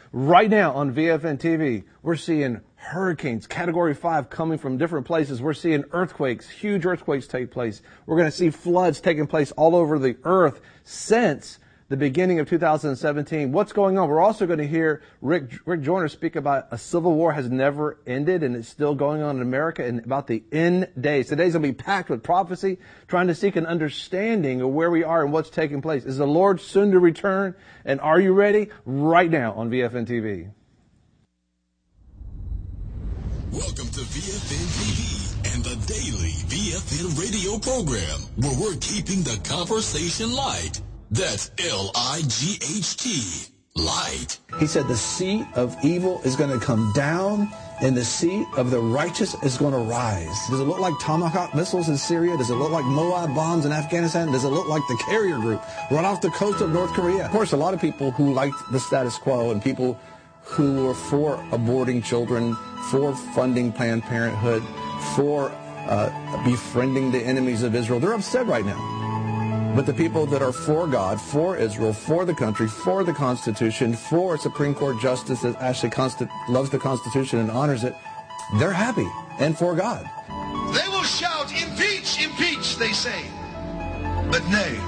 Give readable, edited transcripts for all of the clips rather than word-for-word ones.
Right now on VFN TV, we're seeing hurricanes, Category 5 coming from different places. We're seeing earthquakes, huge earthquakes take place. We're going to see floods taking place all over the earth since the beginning of 2017. What's going on? We're also going to hear Rick Joyner speak about a civil war has never ended and it's still going on in America and about the end days. Today's going to be packed with prophecy, trying to seek an understanding of where we are and what's taking place. Is the Lord soon to return? And are you ready? Right now on VFN TV. Welcome to VFN TV and the daily VFN radio program where we're keeping the conversation light. That's L-I-G-H-T, light. He said the seed of evil is going to come down and the seed of the righteous is going to rise. Does it look like Tomahawk missiles in Syria? Does it look like Moab bombs in Afghanistan? Does it look like the carrier group right off the coast of North Korea? Of course, a lot of people who liked the status quo and people who were for aborting children, for funding Planned Parenthood, for befriending the enemies of Israel, they're upset right now. But the people that are for God, for Israel, for the country, for the Constitution, for Supreme Court justice that actually loves the Constitution and honors it, they're happy and for God. They will shout, impeach, impeach, they say, but nay.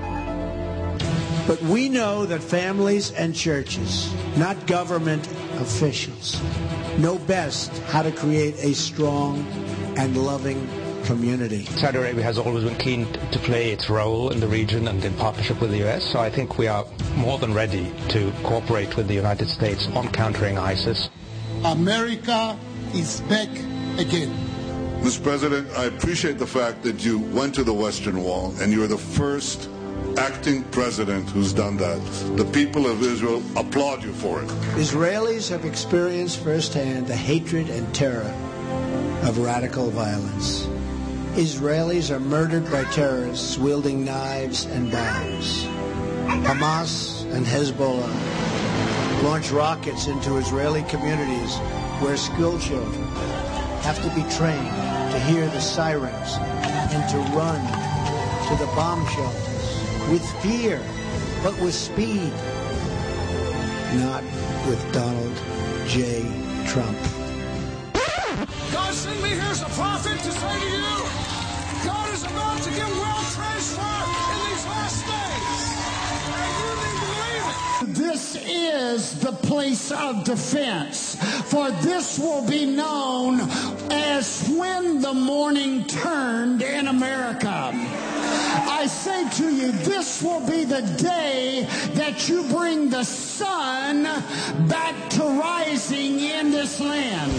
But we know that families and churches, not government officials, know best how to create a strong and loving community. Saudi Arabia has always been keen to play its role in the region and in partnership with the U.S., so I think we are more than ready to cooperate with the United States on countering ISIS. America is back again. Mr. President, I appreciate the fact that you went to the Western Wall and you are the first acting president who's done that. The people of Israel applaud you for it. Israelis have experienced firsthand the hatred and terror of radical violence. Israelis are murdered by terrorists wielding knives and bombs. Hamas and Hezbollah launch rockets into Israeli communities where school children have to be trained to hear the sirens and to run to the bomb shelters with fear, but with speed, not with Donald J. Trump. God sent me here as a prophet to say to you, God is about to give wealth transfer in these last days. And you need to believe it. This is the place of defense, for this will be known as when the morning turned in America. I say to you, this will be the day that you bring the sun back to rising in this land.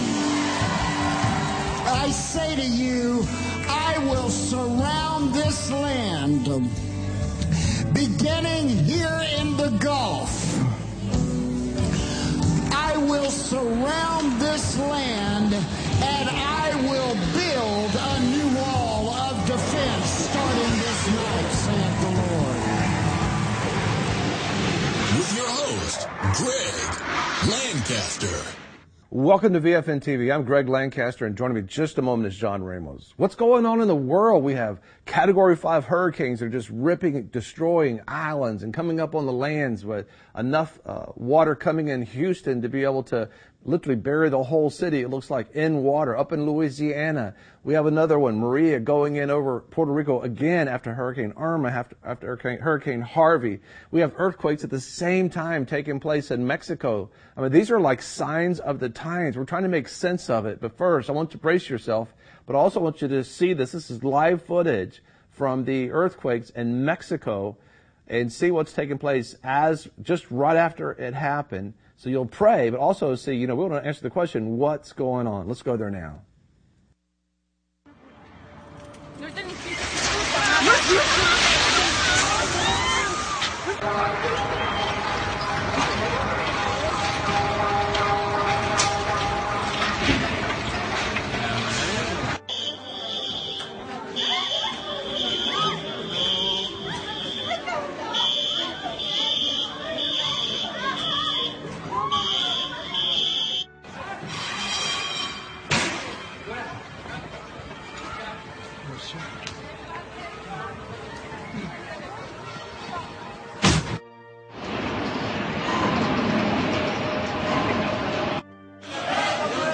I say to you, I will surround this land, beginning here in the Gulf. I will surround this land, and I will build a new wall of defense starting this night, saith the Lord. With your host, Greg Lancaster. Welcome to VFN TV. I'm Greg Lancaster, and joining me just a moment is John Ramos. What's going on in the world? We have Category 5 hurricanes that are just ripping, destroying islands and coming up on the lands with enough water coming in Houston to be able to literally bury the whole city, it looks like, in water. Up in Louisiana, we have another one, Maria, going in over Puerto Rico again after Hurricane Irma, after Hurricane Harvey. We have earthquakes at the same time taking place in Mexico. I mean, these are like signs of the times. We're trying to make sense of it. But first, I want you to brace yourself, but I also want you to see this. This is live footage from the earthquakes in Mexico and see what's taking place as just right after it happened. So you'll pray, but also see, we want to answer the question, what's going on? Let's go there now.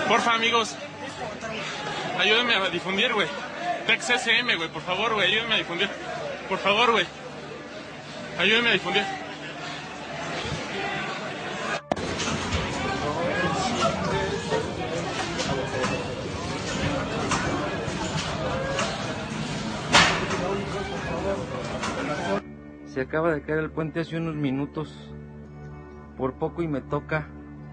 Porfa, amigos, ayúdenme a difundir, güey. Tex SM, güey, por favor, güey, ayúdenme a difundir. Por favor, güey. Ayúdenme a difundir. Se acaba de caer el puente hace unos minutos. Por poco y me toca.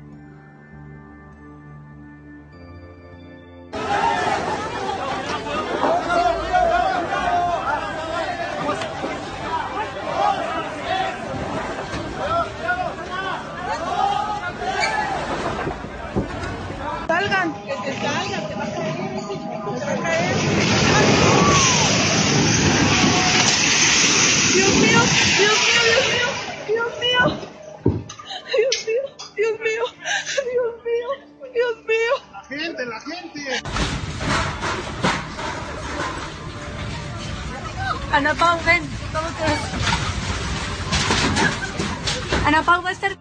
Salgan, que salgan, que va a caer, que va a caer. Dios mío, Dios mío, Dios mío, Dios mío, Dios mío, Dios mío, Dios mío, Dios mío. La gente. Ana Pau, ven, ¿cómo te ves? Ana Pau va a estar.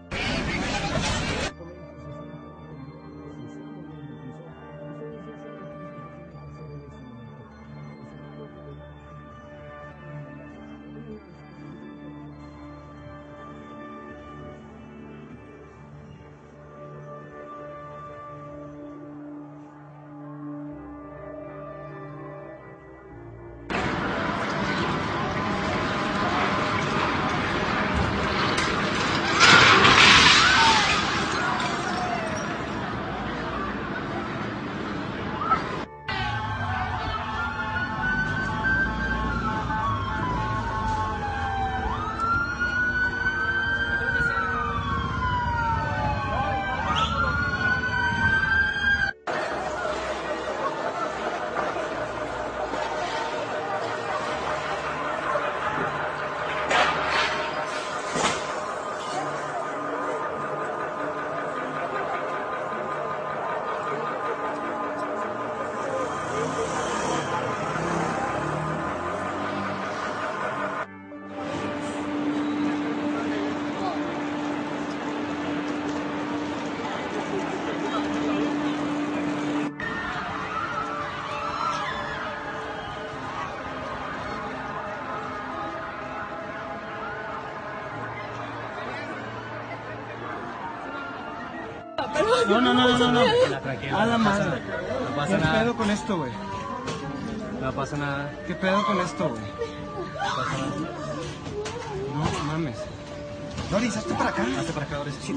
No. Tranquilo. A la madre. No pasa nada. ¿Qué pedo con esto, güey? No pasa nada. ¿Qué pedo con esto, güey? No pasa nada. No mames. Doris, hazte para acá. Hazte para acá, Doris. Sí.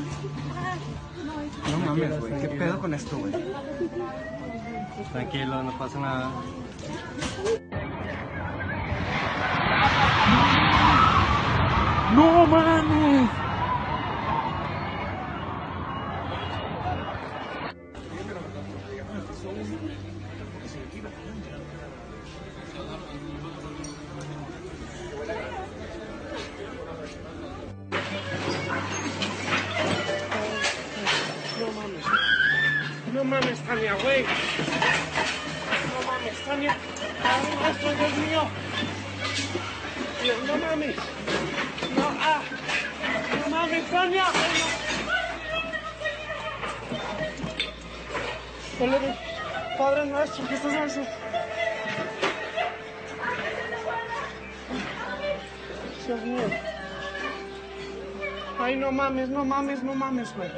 No mames, güey. ¿Qué pedo con esto, güey? Tranquilo, no pasa nada. ¡No mames! No mames, Tania, güey. No mames, Tania. Ay, maestro, Dios mío. Dios, no mames. No mames, Tania. Padre nuestro, ¿qué estás haciendo? Dios mío. Ay, no mames, güey.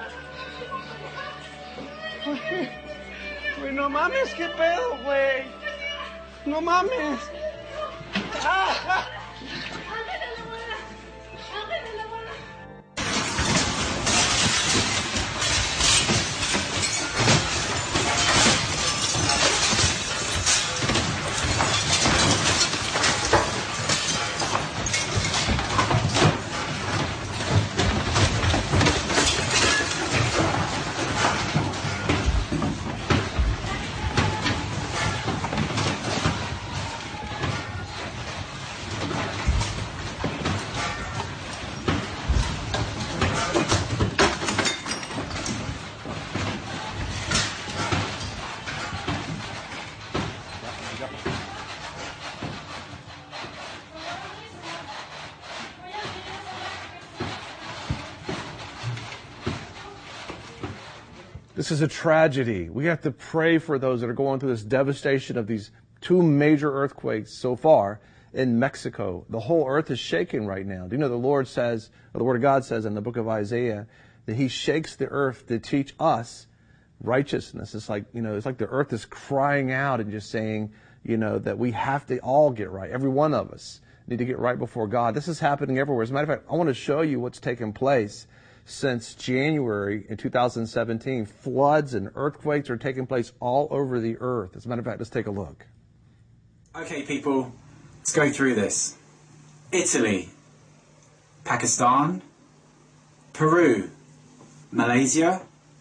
Güey, no mames, ¿qué pedo, güey? No mames. ¡Ah! This is a tragedy. We have to pray for those that are going through this devastation of these 2 major earthquakes so far in Mexico. The whole earth is shaking right now. Do you know the Lord says, or the Word of God says in the book of Isaiah, that He shakes the earth to teach us righteousness. It's like, it's like the earth is crying out and just saying, that we have to all get right. Every one of us need to get right before God. This is happening everywhere. As a matter of fact, I want to show you what's taken place since January in 2017. Floods and earthquakes are taking place all over the earth. As a matter of fact, let's take a look. Okay, people, let's go through this. Italy, Pakistan, Peru, Malaysia,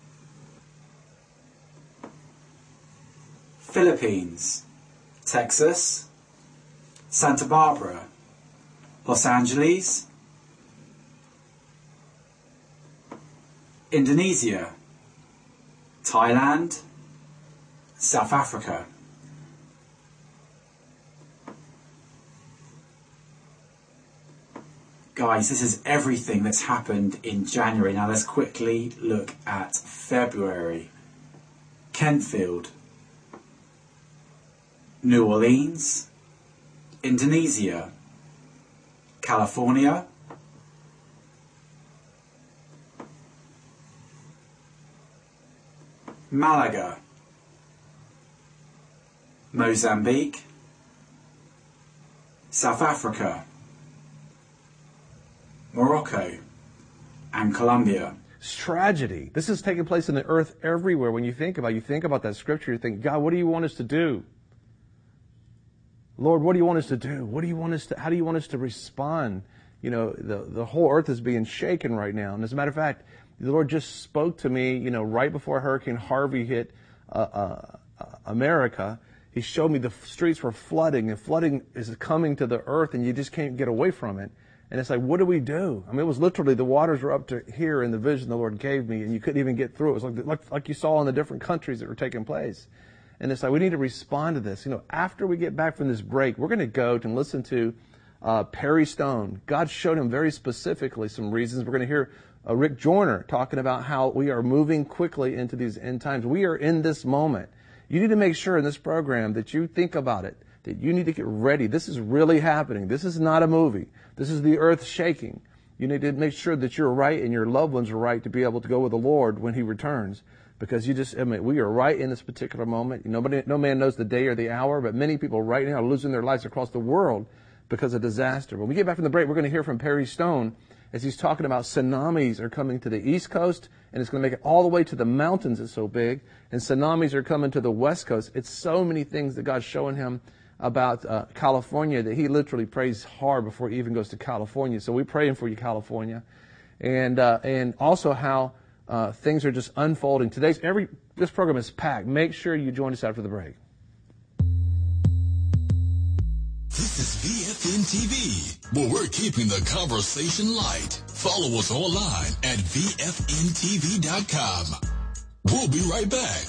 Philippines, Texas, Santa Barbara, Los Angeles, Indonesia, Thailand, South Africa. Guys, this is everything that's happened in January. Now let's quickly look at February. Kentfield, New Orleans, Indonesia, California, Malaga, Mozambique, South Africa, Morocco, and Colombia. It's tragedy. This is taking place in the earth everywhere. When you think about that scripture, you think, God, what do you want us to do? Lord, what do you want us to do? How do you want us to respond? The whole earth is being shaken right now. And as a matter of fact, the Lord just spoke to me, right before Hurricane Harvey hit America. He showed me the streets were flooding, and flooding is coming to the earth, and you just can't get away from it. And it's like, what do we do? I mean, it was literally the waters were up to here in the vision the Lord gave me, and you couldn't even get through. It was like you saw in the different countries that were taking place. And it's like, we need to respond to this. After we get back from this break, we're going to go and listen to Perry Stone. God showed him very specifically some reasons. We're going to hear Rick Joyner talking about how we are moving quickly into these end times. We are in this moment. You need to make sure in this program that you think about it, that you need to get ready. This is really happening. This is not a movie. This is the earth shaking. You need to make sure that you're right and your loved ones are right to be able to go with the Lord when He returns. Because we are right in this particular moment. No man knows the day or the hour, but many people right now are losing their lives across the world because of disaster. When we get back from the break, we're going to hear from Perry Stone as he's talking about tsunamis are coming to the East Coast, and it's going to make it all the way to the mountains. It's so big. And tsunamis are coming to the West Coast. It's so many things that God's showing him about California that he literally prays hard before he even goes to California. So we're praying for you, California. And also how things are just unfolding. This program is packed. Make sure you join us after the break. This is VFN TV, where we're keeping the conversation light. Follow us online at VFNTV.com. We'll be right back.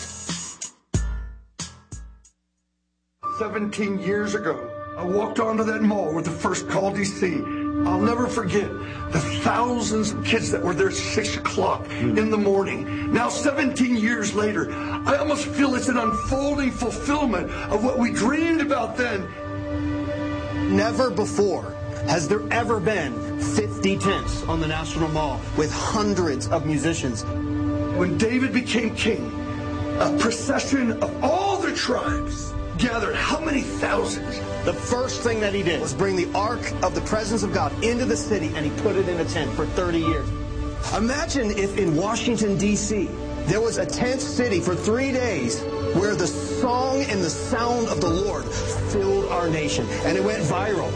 17 years ago, I walked onto that mall with the first Call DC. I'll never forget the thousands of kids that were there 6 o'clock in the morning. Now, 17 years later, I almost feel it's an unfolding fulfillment of what we dreamed about then. Never before has there ever been 50 tents on the National Mall with hundreds of musicians. When David became king, a procession of all the tribes gathered how many thousands? The first thing that he did was bring the Ark of the Presence of God into the city, and he put it in a tent for 30 years. Imagine if in Washington, D.C., there was a tent city for 3 days where the song and the sound of the Lord filled our nation, and it went viral.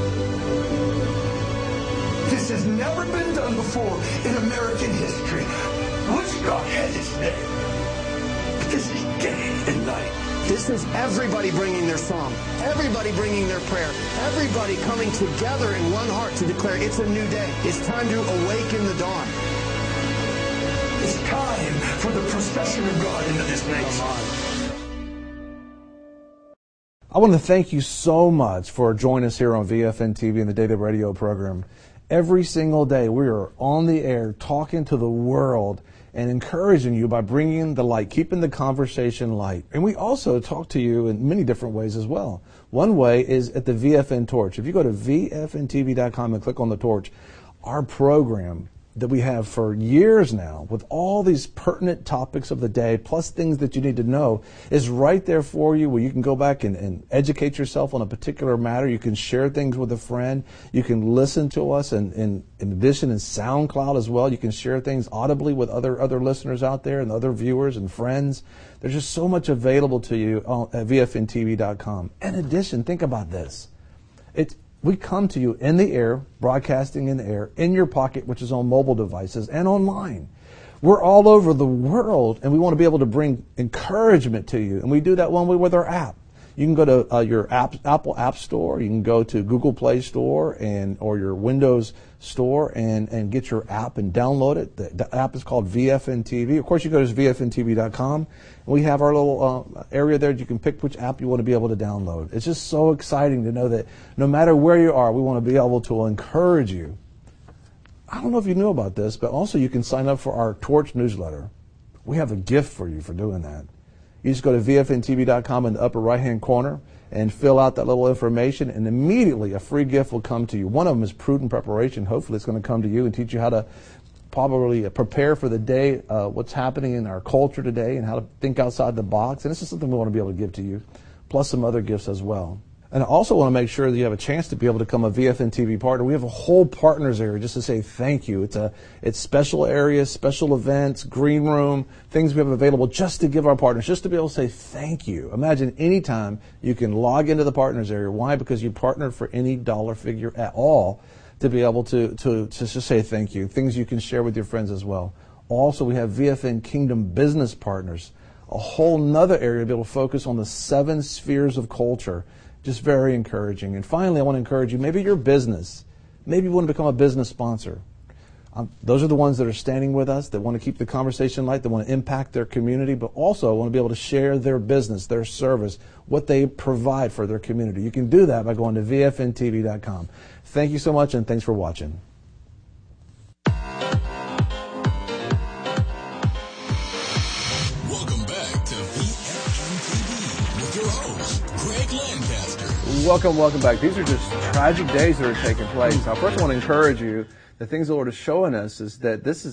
This has never been done before in American history. Woodstock had its day, but this is day and night. This is everybody bringing their song, everybody bringing their prayer, everybody coming together in one heart to declare it's a new day. It's time to awaken the dawn. It's time for the procession of God into this nation. I want to thank you so much for joining us here on VFN TV and the Daily Radio program. Every single day we are on the air talking to the world and encouraging you by bringing the light, keeping the conversation light. And we also talk to you in many different ways as well. One way is at the VFN Torch. If you go to VFNTV.com and click on the torch, our program that we have for years now with all these pertinent topics of the day, plus things that you need to know, is right there for you, where you can go back and educate yourself on a particular matter. You can share things with a friend. You can listen to us, and in addition in SoundCloud as well. You can share things audibly with other listeners out there and other viewers and friends. There's just so much available to you at VFNTV.com. In addition, think about this. We come to you in the air, broadcasting in the air, in your pocket, which is on mobile devices, and online. We're all over the world, and we want to be able to bring encouragement to you. And we do that one way with our app. You can go to your Apple App Store. You can go to Google Play Store or your Windows Store and get your app and download it. The app is called VFN TV. Of course, you go to VFNTV.com. And we have our little area there. You can pick which app you want to be able to download. It's just so exciting to know that no matter where you are, we want to be able to encourage you. I don't know if you knew about this, but also you can sign up for our Torch newsletter. We have a gift for you for doing that. You just go to VFNTV.com in the upper right-hand corner and fill out that little information, and immediately a free gift will come to you. One of them is Prudent Preparation. Hopefully it's going to come to you and teach you how to probably prepare for the day, what's happening in our culture today, and how to think outside the box. And this is something we want to be able to give to you, plus some other gifts as well. And I also want to make sure that you have a chance to be able to become a VFN TV partner. We have a whole partners area just to say thank you. It's special areas, special events, green room, things we have available just to give our partners, just to be able to say thank you. Imagine anytime you can log into the partners area. Why? Because you partnered for any dollar figure at all to be able to just say thank you. Things you can share with your friends as well. Also, we have VFN Kingdom Business Partners, a whole nother area to be able to focus on the 7 spheres of culture. Just very encouraging. And finally, I want to encourage you, maybe your business, maybe you want to become a business sponsor. Those are the ones that are standing with us, that want to keep the conversation light, that want to impact their community, but also want to be able to share their business, their service, what they provide for their community. You can do that by going to VFNTV.com. Thank you so much, and thanks for watching. Welcome back. These are just tragic days that are taking place. Now, first, I want to encourage you. The things the Lord is showing us is that this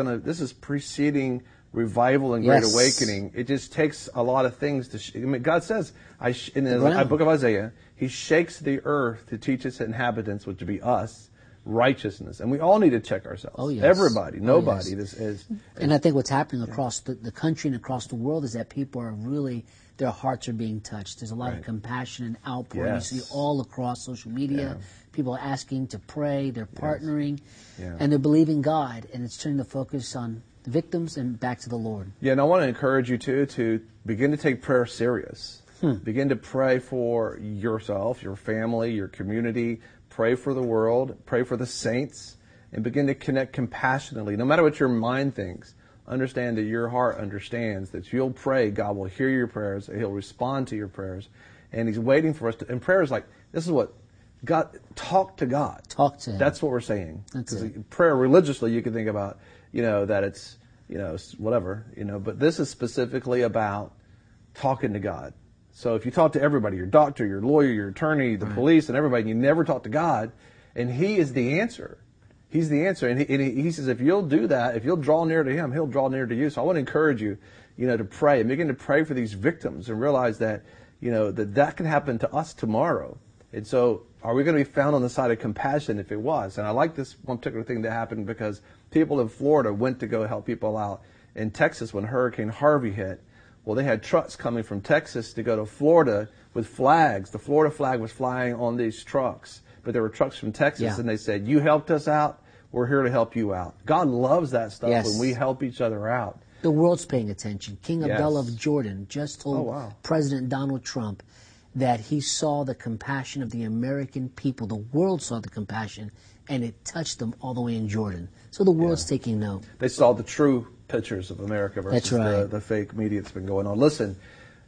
is preceding revival and great awakening. It just takes a lot of things to. God says in the book of Isaiah, He shakes the earth to teach its inhabitants, which would be us, righteousness, and we all need to check ourselves. Oh, yes. Everybody, nobody. This is. And I think what's happening across the country and across the world is that people are really. Their hearts are being touched. There's a lot of compassion and outpouring. You see all across social media. People are asking to pray. They're partnering. And they're believing God. And it's turning the focus on the victims and back to the Lord. Yeah, and I want to encourage you, too, to begin to take prayer serious. Begin to pray for yourself, your family, your community. Pray for the world. Pray for the saints. And begin to connect compassionately. No matter what your mind thinks, understand that your heart understands that you'll pray, God will hear your prayers, He'll respond to your prayers, and He's waiting for us to. And prayer is like, this is what God, talk to God. Talk to Him. That's what we're saying. Because prayer religiously, you can think about, that it's, whatever, but this is specifically about talking to God. So if you talk to everybody, your doctor, your lawyer, your attorney, the police, and everybody, and you never talk to God, and He is the answer. He's the answer. And he says, if you'll do that, if you'll draw near to Him, He'll draw near to you. So I want to encourage you, to pray and begin to pray for these victims and realize that, that can happen to us tomorrow. And so are we going to be found on the side of compassion if it was? And I like this one particular thing that happened because people in Florida went to go help people out in Texas when Hurricane Harvey hit. Well, they had trucks coming from Texas to go to Florida with flags. The Florida flag was flying on these trucks. But there were trucks from Texas, and they said, you helped us out, we're here to help you out. God loves that stuff when we help each other out. The world's paying attention. King Abdullah of Jordan just told President Donald Trump that he saw the compassion of the American people. The world saw the compassion, and it touched them all the way in Jordan. So the world's taking note. They saw the true pictures of America versus the fake media that's been going on. Listen,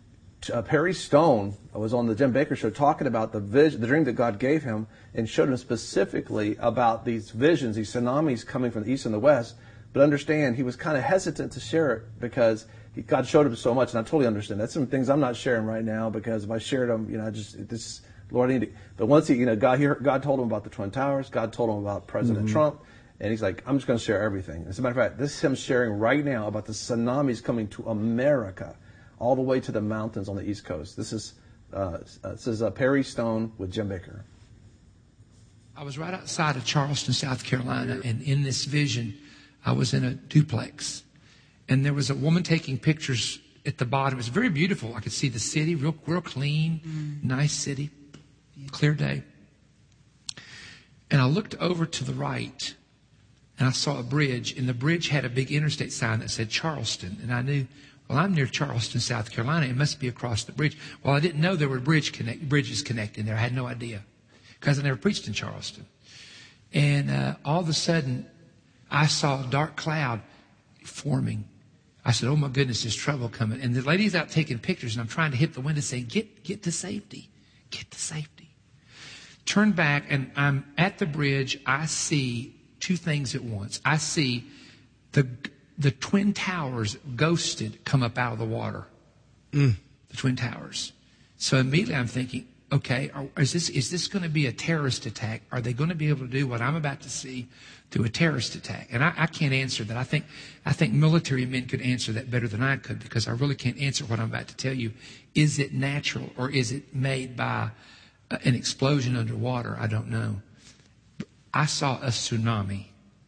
Perry Stone was on the Jim Baker Show talking about the dream that God gave him, and showed him specifically about these visions, these tsunamis coming from the east and the west. But understand, he was kind of hesitant to share it because God showed him so much, and I totally understand. That's some things I'm not sharing right now because if I shared them, Lord, I need to. But once God told him about the Twin Towers, God told him about President Trump, and he's like, I'm just going to share everything. As a matter of fact, this is him sharing right now about the tsunamis coming to America, all the way to the mountains on the East Coast. This is Perry Stone with Jim Baker. I was right outside of Charleston, South Carolina, and in this vision, I was in a duplex. And there was a woman taking pictures at the bottom. It was very beautiful. I could see the city, real clean, nice city, clear day. And I looked over to the right, and I saw a bridge, and the bridge had a big interstate sign that said Charleston. And I knew, well, I'm near Charleston, South Carolina. It must be across the bridge. Well, I didn't know there were bridges connecting there. I had no idea because I never preached in Charleston. And all of a sudden, I saw a dark cloud forming. I said, oh my goodness, there's trouble coming. And the lady's out taking pictures, and I'm trying to hit the window saying, get to safety. Get to safety. Turn back, and I'm at the bridge. I see two things at once. I see the Twin Towers ghosted come up out of the water. The Twin Towers. So immediately I'm thinking, okay, is this going to be a terrorist attack? Are they going to be able to do what I'm about to see through a terrorist attack? And I can't answer that. I think military men could answer that better than I could because I really can't answer what I'm about to tell you. Is it natural or is it made by an explosion underwater? I don't know. I saw a tsunami.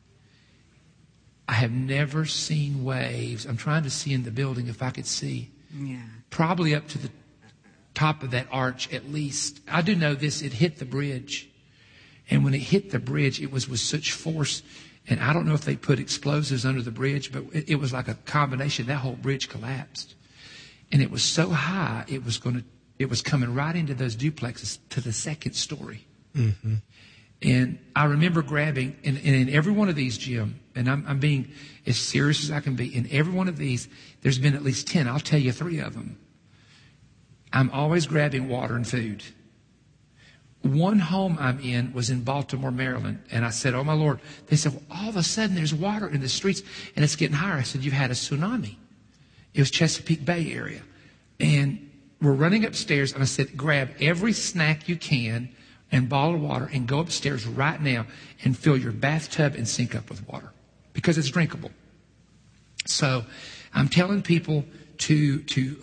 I have never seen waves. I'm trying to see in the building if I could see. Yeah. Probably up to the top of that arch at least. I do know this. It hit the bridge. And when it hit the bridge, it was with such force. And I don't know if they put explosives under the bridge, but it was like a combination. That whole bridge collapsed. And it was so high, it was coming right into those duplexes to the second story. Mm-hmm. And I remember grabbing, and in every one of these, Jim, and I'm being as serious as I can be, in every one of these, there's been at least 10. I'll tell you 3 of them. I'm always grabbing water and food. One home I'm in was in Baltimore, Maryland. And I said, oh, my Lord. They said, well, all of a sudden there's water in the streets and it's getting higher. I said, you've had a tsunami. It was Chesapeake Bay area. And we're running upstairs. And I said, grab every snack you can and bottle of water and go upstairs right now and fill your bathtub and sink up with water because it's drinkable. So I'm telling people to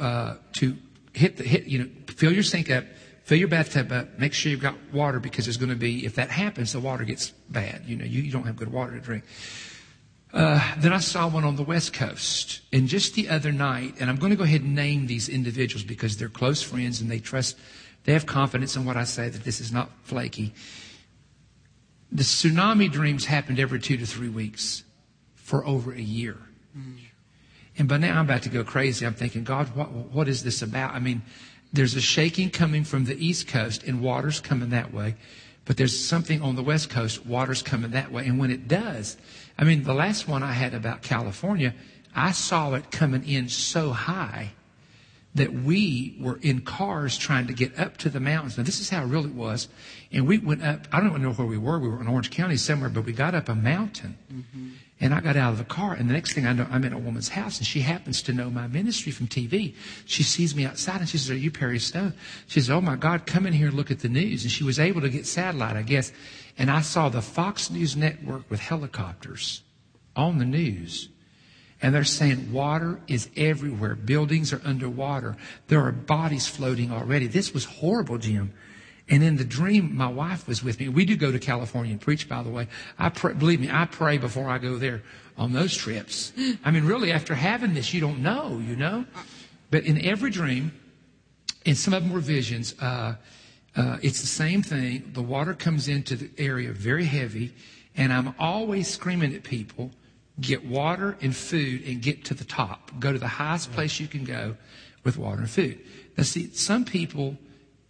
fill your sink up, fill your bathtub up, make sure you've got water because there's going to be, if that happens, the water gets bad. You don't have good water to drink. Then I saw one on the West Coast. And just the other night, and I'm going to go ahead and name these individuals because they're close friends and they have confidence in what I say that this is not flaky. The tsunami dreams happened every 2 to 3 weeks for over a year. And by now I'm about to go crazy. I'm thinking, God, what is this about? I mean, there's a shaking coming from the East Coast and water's coming that way. But there's something on the West Coast, water's coming that way. And when it does, I mean, the last one I had about California, I saw it coming in so high that we were in cars trying to get up to the mountains. Now, this is how real it was. And we went up, I don't even know where we were. We were in Orange County somewhere, but we got up a mountain. Mm-hmm. And I got out of the car, and the next thing I know, I'm in a woman's house, and she happens to know my ministry from TV. She sees me outside, and she says, are you Perry Stone? She says, oh, my God, come in here and look at the news. And she was able to get satellite, I guess. And I saw the Fox News Network with helicopters on the news. And they're saying water is everywhere. Buildings are underwater. There are bodies floating already. This was horrible, Jim. And in the dream, my wife was with me. We do go to California and preach, by the way. Believe me, I pray before I go there on those trips. I mean, really, after having this, you don't know, But in every dream, and some of them were visions, it's the same thing. The water comes into the area very heavy, and I'm always screaming at people, get water and food and get to the top. Go to the highest place you can go with water and food. Now, see, some people...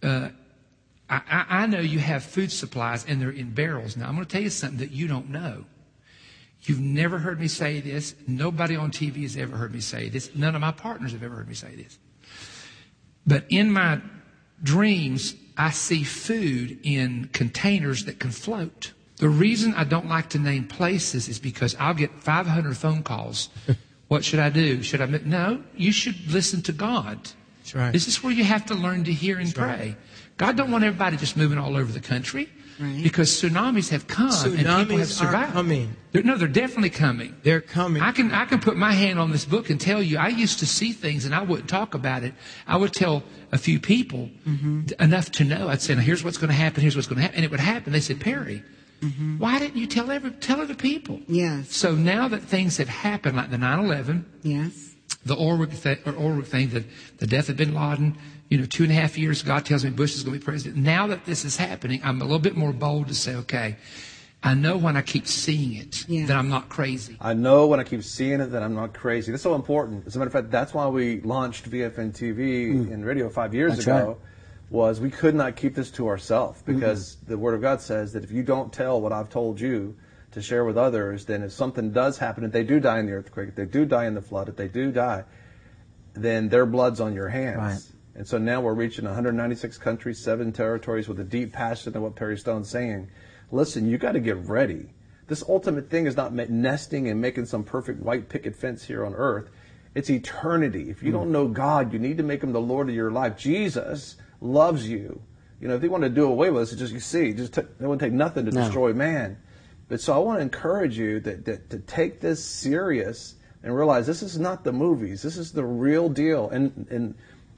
I know you have food supplies and they're in barrels. Now, I'm going to tell you something that you don't know. You've never heard me say this. Nobody on TV has ever heard me say this. None of my partners have ever heard me say this. But in my dreams, I see food in containers that can float. The reason I don't like to name places is because I'll get 500 phone calls. What should I do? Should I? No, you should listen to God. That's right. This is where you have to learn to hear and pray. Right. God don't want everybody just moving all over the country. Right. Because tsunamis have come and people have survived. Are coming. They're definitely coming. They're coming. I can put my hand on this book and tell you, I used to see things and I wouldn't talk about it. I would tell a few people enough to know. I'd say, now, here's what's going to happen, here's what's going to happen. And it would happen. They said, Perry, why didn't you tell other people? Yes. So now that things have happened, like the 9/11, yes, the Ulrich thing, the death of bin Laden, 2.5 years, God tells me Bush is going to be president. Now that this is happening, I'm a little bit more bold to say, okay, I know when I keep seeing it that I'm not crazy. I know when I keep seeing it that I'm not crazy. That's so important. As a matter of fact, that's why we launched VFN TV and radio 5 years ago. right. Was we could not keep this to ourselves, because the Word of God says that if you don't tell what I've told you to share with others, then if something does happen, if they do die in the earthquake, if they do die in the flood, if they do die, then their blood's on your hands. Right. And so now we're reaching 196 countries, 7 territories, with a deep passion of what Perry Stone's saying. Listen, you got to get ready. This ultimate thing is not nesting and making some perfect white picket fence here on earth. It's eternity. If you don't know God, you need to make him the Lord of your life. Jesus loves you. If they want to do away with us, it's just, they wouldn't take nothing to destroy man. But so I want to encourage you that to take this serious and realize this is not the movies. This is the real deal. And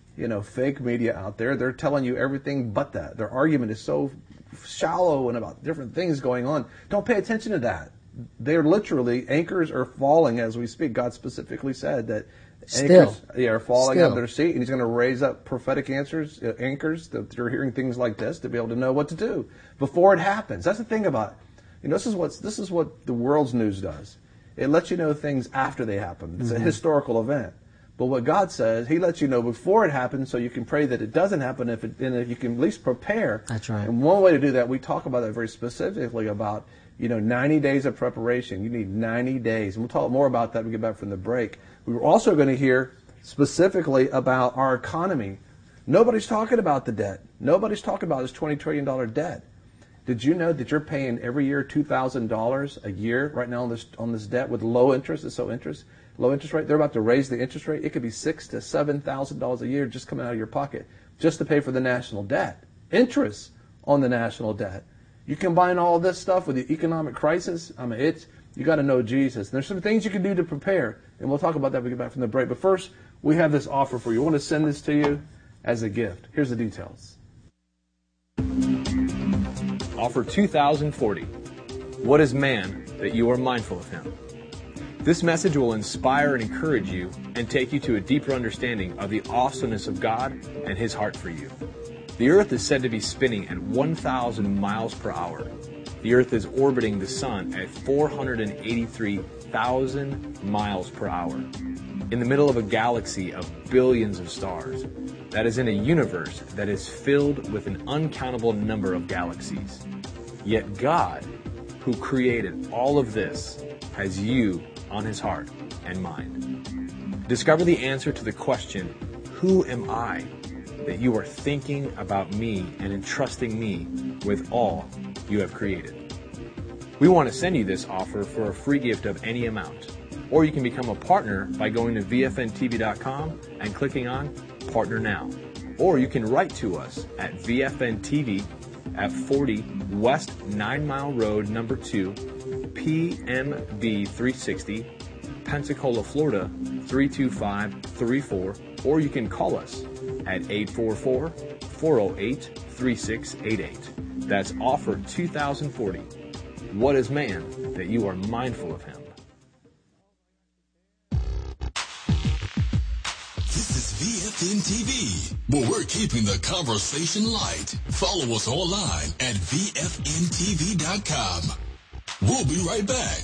fake media out there, they're telling you everything but that. Their argument is so shallow and about different things going on. Don't pay attention to that. They're literally, anchors are falling as we speak. God specifically said that anchors are falling out of their seat, and he's going to raise up prophetic anchors that you're hearing things like this to be able to know what to do before it happens. That's the thing about it. This is what the world's news does. It lets you know things after they happen. It's a historical event. But what God says, he lets you know before it happens, so you can pray that it doesn't happen, and if you can at least prepare. That's right. And one way to do that, we talk about that very specifically about 90 days of preparation. You need 90 days. And we'll talk more about that when we get back from the break. We were also going to hear specifically about our economy. Nobody's talking about the debt. Nobody's talking about this $20 trillion debt. Did you know that you're paying every year $2,000 a year right now on this debt with low interest? Low interest rate. They're about to raise the interest rate. It could be $6,000 to $7,000 a year just coming out of your pocket just to pay for the national debt. Interest on the national debt. You combine all this stuff with the economic crisis. You got to know Jesus. And there's some things you can do to prepare, and we'll talk about that when we get back from the break. But first, we have this offer for you. We want to send this to you as a gift. Here's the details. Offer 2040. What is man that you are mindful of him? This message will inspire and encourage you and take you to a deeper understanding of the awesomeness of God and his heart for you. The earth is said to be spinning at 1,000 miles per hour. The earth is orbiting the sun at 483,000 miles per hour. In the middle of a galaxy of billions of stars. That is in a universe that is filled with an uncountable number of galaxies. Yet God, who created all of this, has you on his heart and mind. Discover the answer to the question, who am I, that you are thinking about me and entrusting me with all you have created. We want to send you this offer for a free gift of any amount. Or you can become a partner by going to VFNTV.com and clicking on Partner Now. Or you can write to us at VFNTV at 40 West 9 Mile Road, number 2, PMB 360, Pensacola, Florida 32534, or you can call us at 844-408-3688. That's offer 2040. What is man that you are mindful of him? This is VFN TV, where we're keeping the conversation light. Follow us online at VFNTV.com. We'll be right back.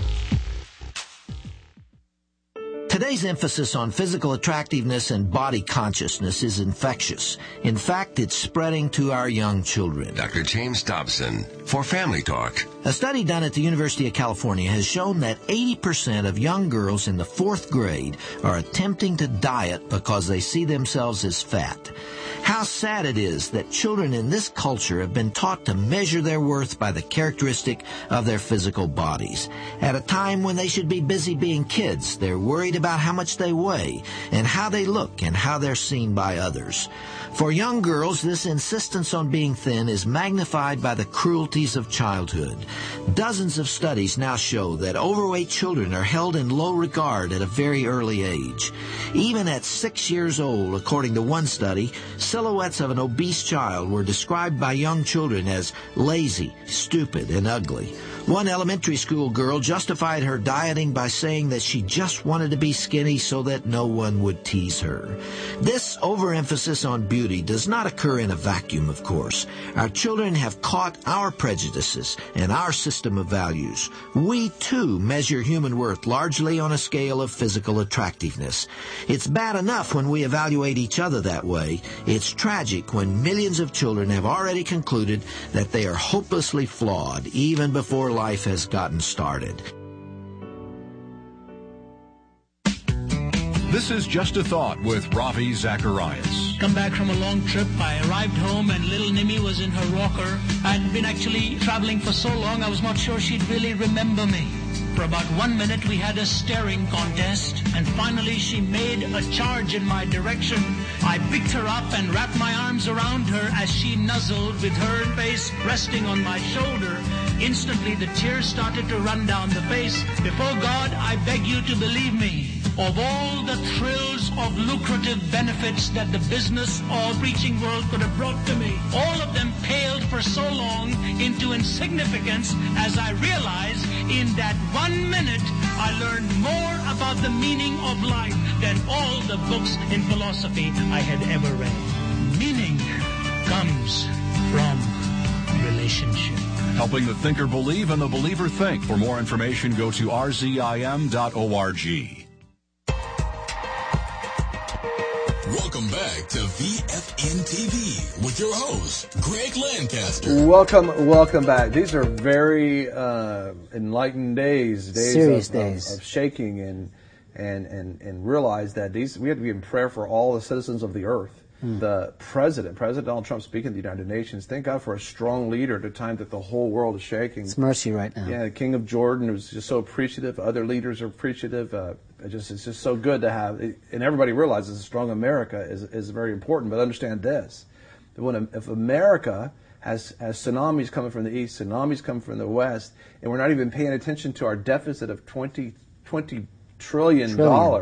Today's emphasis on physical attractiveness and body consciousness is infectious. In fact, it's spreading to our young children. Dr. James Dobson, for Family Talk. A study done at the University of California has shown that 80% of young girls in the 4th grade are attempting to diet because they see themselves as fat. How sad it is that children in this culture have been taught to measure their worth by the characteristic of their physical bodies. At a time when they should be busy being kids, they're worried about how much they weigh and how they look and how they're seen by others. For young girls, this insistence on being thin is magnified by the cruelties of childhood. Dozens of studies now show that overweight children are held in low regard at a very early age. Even at 6 years old, according to one study, silhouettes of an obese child were described by young children as lazy, stupid, and ugly. One elementary school girl justified her dieting by saying that she just wanted to be skinny so that no one would tease her. This overemphasis on beauty does not occur in a vacuum, of course. Our children have caught our prejudices and our system of values. We, too, measure human worth largely on a scale of physical attractiveness. It's bad enough when we evaluate each other that way. It's tragic when millions of children have already concluded that they are hopelessly flawed even before life has gotten started. This is Just a Thought with Ravi Zacharias. Come back from a long trip. I arrived home and little Nimmy was in her rocker. I'd been actually traveling for so long I was not sure she'd really remember me. For about 1 minute we had a staring contest, and finally she made a charge in my direction. I picked her up and wrapped my arms around her as she nuzzled with her face resting on my shoulder. Instantly the tears started to run down the face. Before God, I beg you to believe me. Of all the thrills of lucrative benefits that the business or preaching world could have brought to me, all of them paled for so long into insignificance as I realized in that 1 minute I learned more about the meaning of life than all the books in philosophy I had ever read. Meaning comes from relationship. Helping the thinker believe and the believer think. For more information, go to rzim.org. Welcome back to VFN TV with your host, Greg Lancaster. Welcome back. These are very enlightened days Serious of, days of shaking and realize that we have to be in prayer for all the citizens of the earth. The President Donald Trump speaking at the United Nations, thank God for a strong leader at a time that the whole world is shaking. It's mercy right now. Yeah, the King of Jordan was just so appreciative. Other leaders are appreciative. It's just so good to have, and everybody realizes a strong America is very important. But understand this: if America has tsunamis coming from the east, tsunamis coming from the west, and we're not even paying attention to our deficit of $20 trillion.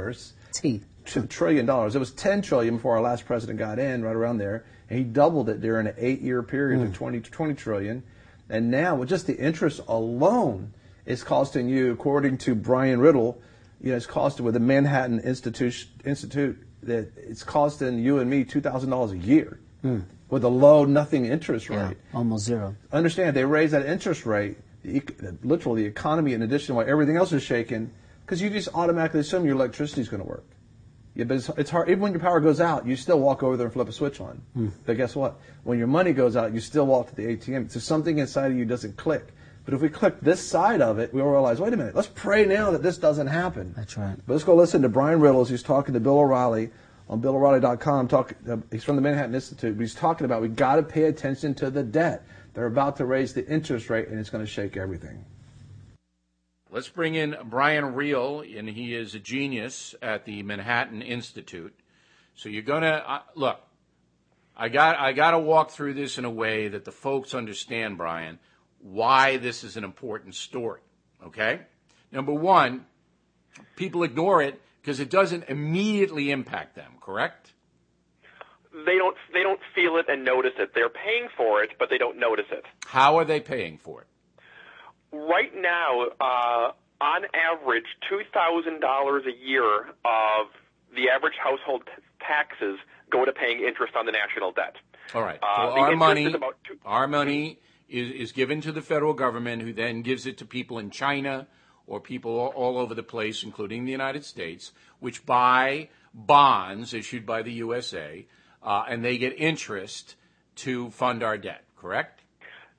$1 trillion. It was $10 trillion before our last president got in, right around there, and he doubled it during an 8-year period to $20 trillion. And now, with just the interest alone, it's costing you, according to Brian Riddle, it's costing with the Manhattan Institute that it's costing you and me $2,000 a year with a low, nothing interest rate, almost zero. Understand, they raise that interest rate, literally the economy, in addition to why everything else is shaking, because you just automatically assume your electricity is going to work. Yeah, but it's hard. Even when your power goes out, you still walk over there and flip a switch on. But guess what? When your money goes out, you still walk to the ATM. So something inside of you doesn't click. But if we click this side of it, we'll realize, wait a minute, let's pray now that this doesn't happen. That's right. But let's go listen to Brian Riddles. He's talking to Bill O'Reilly on BillO'Reilly.com. He's from the Manhattan Institute. But he's talking about we got to pay attention to the debt. They're about to raise the interest rate, and it's going to shake everything. Let's bring in Brian Reel, and he is a genius at the Manhattan Institute. So you're going to look. I got to walk through this in a way that the folks understand, Brian, why this is an important story. Okay? Number one, people ignore it because it doesn't immediately impact them. Correct? They don't feel it and notice it. They're paying for it, but they don't notice it. How are they paying for it? Right now, on average, $2,000 a year of the average household taxes go to paying interest on the national debt. All right. So our money is given to the federal government, who then gives it to people in China or people all over the place, including the United States, which buy bonds issued by the USA, and they get interest to fund our debt, correct?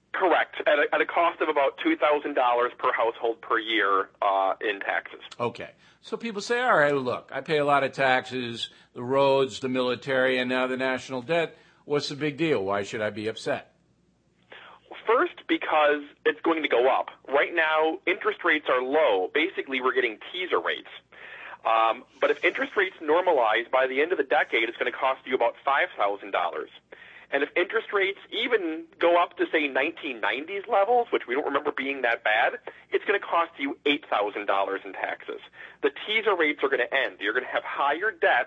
Correct, at a cost of about $2,000 per household per year in taxes. Okay. So people say, all right, look, I pay a lot of taxes, the roads, the military, and now the national debt. What's the big deal? Why should I be upset? First, because it's going to go up. Right now, interest rates are low. Basically, we're getting teaser rates. But if interest rates normalize, by the end of the decade, it's going to cost you about $5,000. And if interest rates even go up to, say, 1990s levels, which we don't remember being that bad, it's going to cost you $8,000 in taxes. The teaser rates are going to end. You're going to have higher debt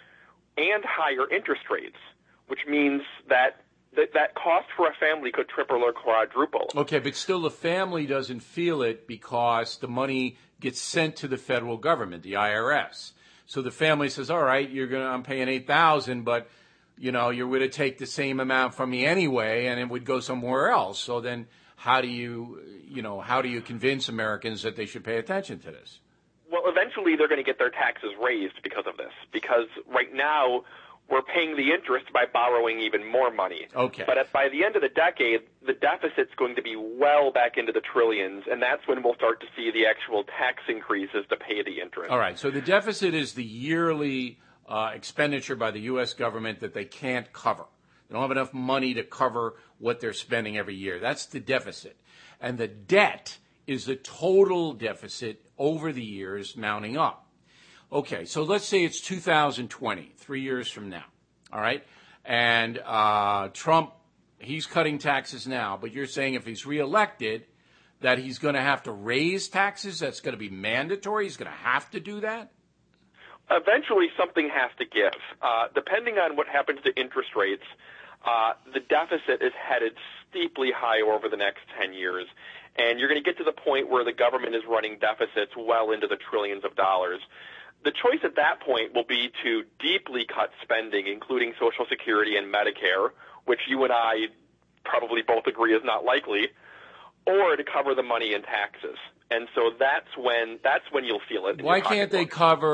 and higher interest rates, which means that cost for a family could triple or quadruple. Okay, but still the family doesn't feel it because the money gets sent to the federal government, the IRS. So the family says, all right, I'm paying $8,000, but you would have take the same amount from me anyway, and it would go somewhere else. So then how do you convince Americans that they should pay attention to this? Well, eventually they're going to get their taxes raised because of this, because right now we're paying the interest by borrowing even more money. Okay. But by the end of the decade, the deficit's going to be well back into the trillions, and that's when we'll start to see the actual tax increases to pay the interest. All right, so the deficit is the yearly expenditure by the U.S. government that they can't cover. They don't have enough money to cover what they're spending every year. That's the deficit. And the debt is the total deficit over the years mounting up. Okay, so let's say it's 2020, 3 years from now, all right? And Trump, he's cutting taxes now, but you're saying if he's reelected that he's going to have to raise taxes, that's going to be mandatory, he's going to have to do that? Eventually, something has to give. Depending on what happens to interest rates, the deficit is headed steeply high over the next 10 years. And you're going to get to the point where the government is running deficits well into the trillions of dollars. The choice at that point will be to deeply cut spending, including Social Security and Medicare, which you and I probably both agree is not likely, or to cover the money in taxes. And so that's when you'll feel it. Why can't they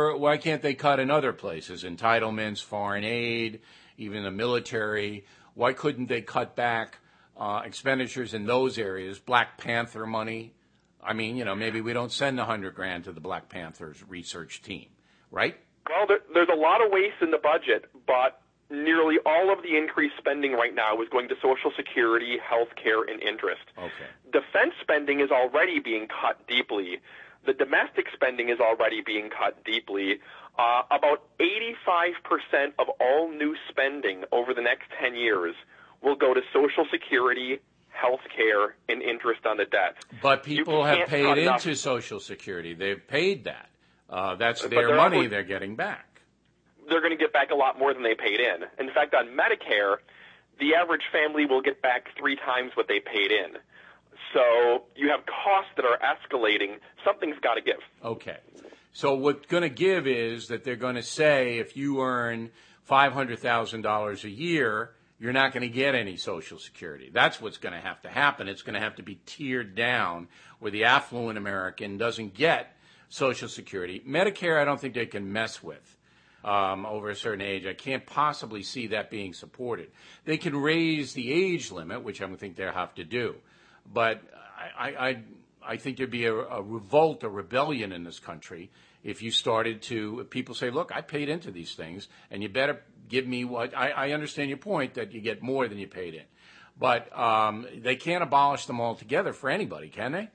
cut in other places? Entitlements, foreign aid, even the military. Why couldn't they cut back expenditures in those areas? Black Panther money. I mean, maybe we don't send $100,000 to the Black Panthers research team, right? Well, there's a lot of waste in the budget, but nearly all of the increased spending right now is going to Social Security, health care, and interest. Okay. Defense spending is already being cut deeply. The domestic spending is already being cut deeply. About 85% of all new spending over the next 10 years will go to Social Security, health care, and interest on the debt. But people have paid into Social Security. They've paid that. That's their money they're getting back. They're going to get back a lot more than they paid in. In fact, on Medicare, the average family will get back 3 times what they paid in. So you have costs that are escalating. Something's got to give. Okay. So what's going to give is that they're going to say if you earn $500,000 a year, you're not going to get any Social Security. That's what's going to happen. It's going to have to be tiered down where the affluent American doesn't get Social Security. Medicare, I don't think they can mess with. Over a certain age. I can't possibly see that being supported. They can raise the age limit, which I think they'll have to do. But I think there'd be a revolt, a rebellion in this country if you started to, if people say, look, I paid into these things, and you better give me what, I understand your point that you get more than you paid in. But they can't abolish them altogether for anybody, can they?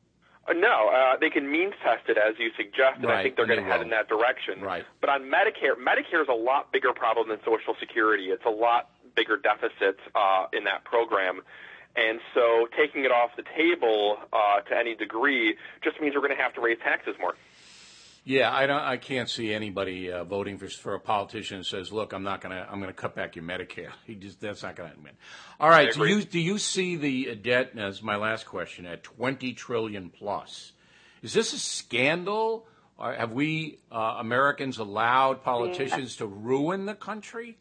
No, they can means test it, as you suggested. Right, I think they're going to head in that direction. Right. But on Medicare is a lot bigger problem than Social Security. It's a lot bigger deficits in that program. And so taking it off the table to any degree just means we're going to have to raise taxes more. Yeah, I can't see anybody voting for a politician who says, "Look, I'm going to cut back your Medicare." That's not going to happen. All right, do you see the debt, as my last question, at $20 trillion plus? Is this a scandal? Or have we Americans allowed politicians to ruin the country?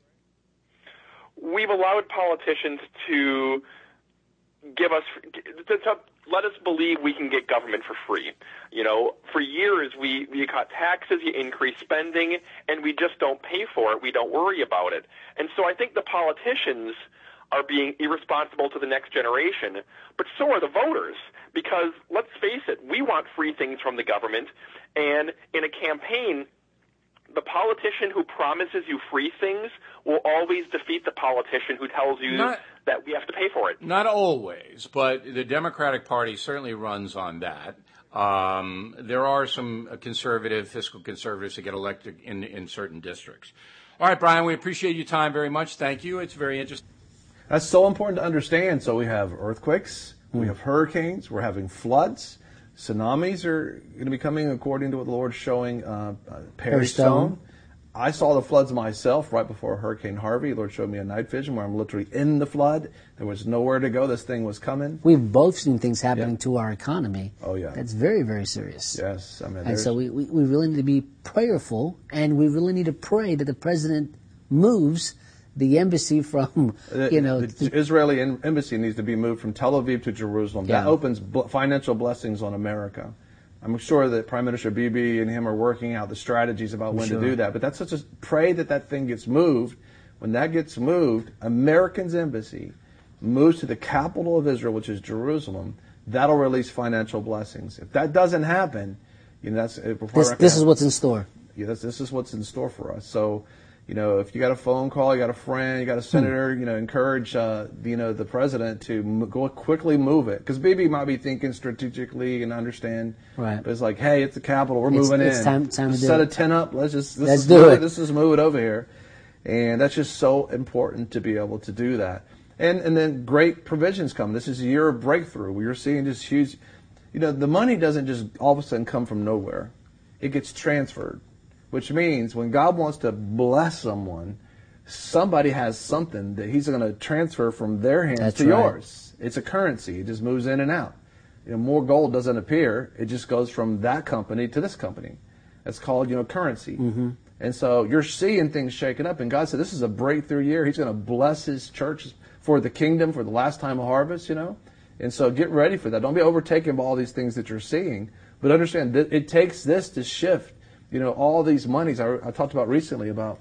We've allowed politicians to give us to let us believe we can get government for free. For years we cut taxes, you increase spending, and we just don't pay for it. We don't worry about it. And so I think the politicians are being irresponsible to the next generation, but so are the voters. Because, let's face it, we want free things from the government, and in a campaign, the politician who promises you free things will always defeat the politician who tells you that we have to pay for it. Not always, but the Democratic Party certainly runs on that. There are some fiscal conservatives that get elected in certain districts. All right, Brian, we appreciate your time very much. Thank you. It's very interesting. That's so important to understand. So we have earthquakes, we have hurricanes, we're having floods. Tsunamis are going to be coming according to what the Lord's showing Perry Stone. I saw the floods myself right before Hurricane Harvey. The Lord showed me a night vision where I'm literally in the flood. There was nowhere to go. This thing was coming. We've both seen things happening to our economy. Oh, yeah. That's very, very serious. Yes. And so we really need to be prayerful, and we really need to pray that the president moves the embassy from, the Israeli embassy needs to be moved from Tel Aviv to Jerusalem. That opens financial blessings on America. I'm sure that Prime Minister Bibi and him are working out the strategies about when to do that. But that's pray that thing gets moved. When that gets moved, American's embassy moves to the capital of Israel, which is Jerusalem. That'll release financial blessings. If that doesn't happen, this is what's in store. Yeah, this is what's in store for us. So, if you got a phone call, you got a friend, you got a senator, encourage, the president to go quickly move it. Because Bibi might be thinking strategically and understand. Right. But it's like, hey, it's the capital. We're moving in. It's time to set a tent up. Let's do it. Let's just move it over here. And that's just so important to be able to do that. And then great provisions come. This is a year of breakthrough. We are seeing just huge, the money doesn't just all of a sudden come from nowhere. It gets transferred. Which means when God wants to bless someone, somebody has something that he's going to transfer from their hands to yours. It's a currency. It just moves in and out. More gold doesn't appear. It just goes from that company to this company. It's called, currency. Mm-hmm. And so you're seeing things shaking up. And God said this is a breakthrough year. He's going to bless his church for the kingdom, for the last time of harvest, And so get ready for that. Don't be overtaken by all these things that you're seeing. But understand that it takes this to shift. All these monies, I talked about recently about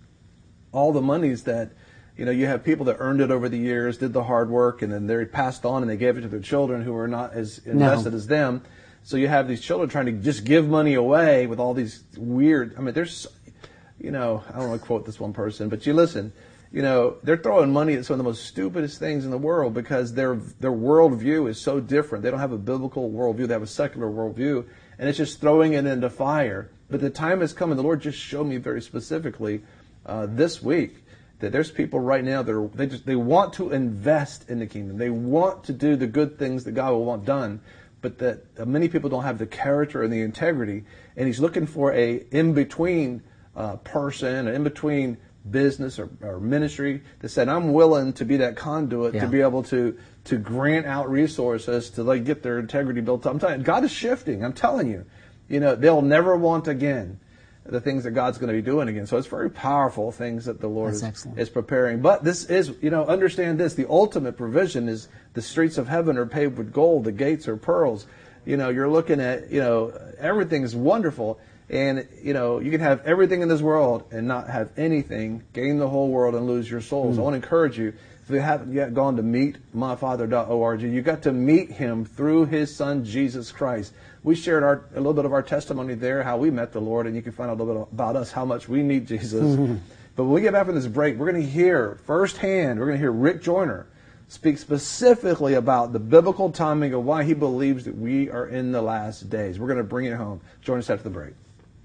all the monies that, you have people that earned it over the years, did the hard work, and then they passed on and they gave it to their children who are not as invested as them. So you have these children trying to just give money away with all these weird, there's, I don't want to quote this one person, but you listen, they're throwing money at some of the most stupidest things in the world because their worldview is so different. They don't have a biblical worldview. They have a secular worldview, and it's just throwing it into fire. But the time is coming. The Lord just showed me very specifically this week that there's people right now that they want to invest in the kingdom. They want to do the good things that God will want done, but that many people don't have the character and the integrity. And He's looking for a in-between person, an in-between business or ministry that said, I'm willing to be that conduit to be able to grant out resources to get their integrity built up. I'm telling you, God is shifting. I'm telling you. They'll never want again the things that God's going to be doing again. So it's very powerful things that the Lord is preparing. But this is, understand this, the ultimate provision is the streets of heaven are paved with gold, the gates are pearls. You're looking at, everything is wonderful. And, you can have everything in this world and not have anything, gain the whole world and lose your souls. I want to encourage you, if you haven't yet gone to meetmyfather.org, you got to meet Him through His Son, Jesus Christ. We shared a little bit of our testimony there, how we met the Lord, and you can find out a little bit about us, how much we need Jesus. But when we get back from this break, we're going to hear firsthand, we're going to hear Rick Joyner speak specifically about the biblical timing of why he believes that we are in the last days. We're going to bring it home. Join us after the break.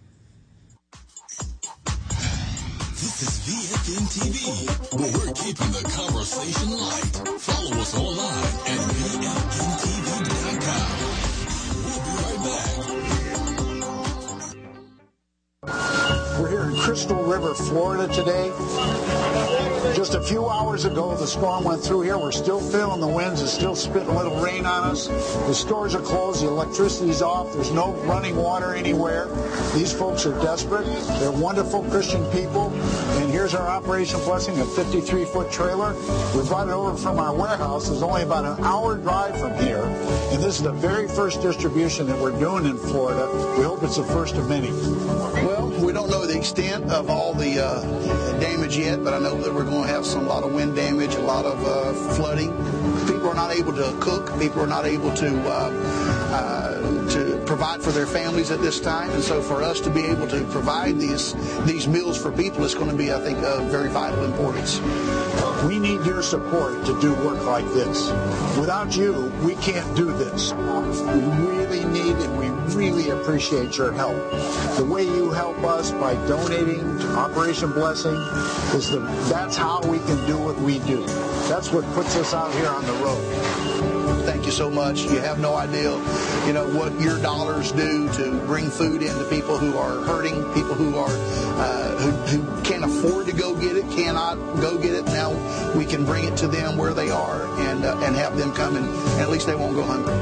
This is VFN TV, where we're keeping the conversation light. Follow us online at VFNTV.com. We'll be right back. We're here in Crystal River, Florida today. Just a few hours ago, the storm went through here. We're still feeling the winds. It's still spitting a little rain on us. The stores are closed. The electricity's off. There's no running water anywhere. These folks are desperate. They're wonderful Christian people. And here's our Operation Blessing, a 53-foot trailer. We brought it over from our warehouse. It's only about an hour drive from here. And this is the very first distribution that we're doing in Florida. We hope it's the first of many. Well, we don't know the extent of all the damage yet, but I know that we're going to have a lot of wind damage, a lot of flooding. People are not able to cook. People are not able to provide for their families at this time. And so for us to be able to provide these meals for people is going to be, I think, of very vital importance. We need your support to do work like this. Without you, we can't do this. We really need and we really appreciate your help. The way you help us by donating to Operation Blessing that's how we can do what we do. That's what puts us out here on the road. Thank you so much. You have no idea, what your dollars do to bring food in to people who are hurting, people who are who can't afford to go get it, cannot go get it. Now we can bring it to them where they are and have them come and at least they won't go hungry.